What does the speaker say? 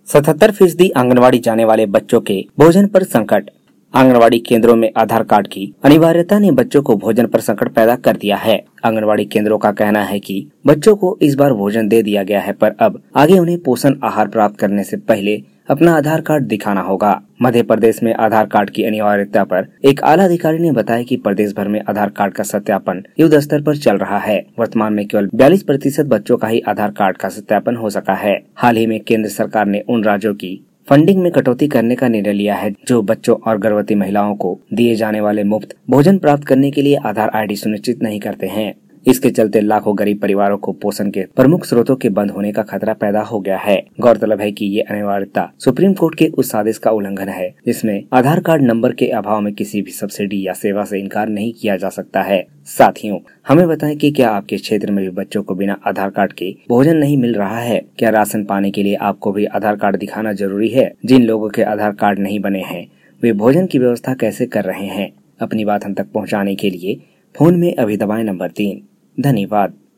77% आंगनवाड़ी जाने वाले बच्चों के भोजन पर संकट। आंगनवाड़ी केंद्रों में आधार कार्ड की अनिवार्यता ने बच्चों को भोजन पर संकट पैदा कर दिया है। आंगनवाड़ी केंद्रों का कहना है कि बच्चों को इस बार भोजन दे दिया गया है, पर अब आगे उन्हें पोषण आहार प्राप्त करने से पहले अपना आधार कार्ड दिखाना होगा। मध्य प्रदेश में आधार कार्ड की अनिवार्यता पर एक आला अधिकारी ने बताया कि प्रदेश भर में आधार कार्ड का सत्यापन युद्ध स्तर पर चल रहा है। वर्तमान में केवल 42% बच्चों का ही आधार कार्ड का सत्यापन हो सका है। हाल ही में केंद्र सरकार ने उन राज्यों की फंडिंग में कटौती करने का निर्णय लिया है जो बच्चों और गर्भवती महिलाओं को दिए जाने वाले मुफ्त भोजन प्राप्त करने के लिए आधार आईडी सुनिश्चित नहीं करते हैं। इसके चलते लाखों गरीब परिवारों को पोषण के प्रमुख स्रोतों के बंद होने का खतरा पैदा हो गया है। गौरतलब है कि ये अनिवार्यता सुप्रीम कोर्ट के उस आदेश का उल्लंघन है जिसमें आधार कार्ड नंबर के अभाव में किसी भी सब्सिडी या सेवा से इनकार नहीं किया जा सकता है। साथियों, हमें बताएं कि क्या आपके क्षेत्र में भी बच्चों को बिना आधार कार्ड के भोजन नहीं मिल रहा है? क्या राशन पाने के लिए आपको भी आधार कार्ड दिखाना जरूरी है? जिन लोगों के आधार कार्ड नहीं बने हैं वे भोजन की व्यवस्था कैसे कर रहे हैं? अपनी बात हम तक पहुँचाने के लिए फोन में अभी दबाएं नंबर 3। धन्यवाद।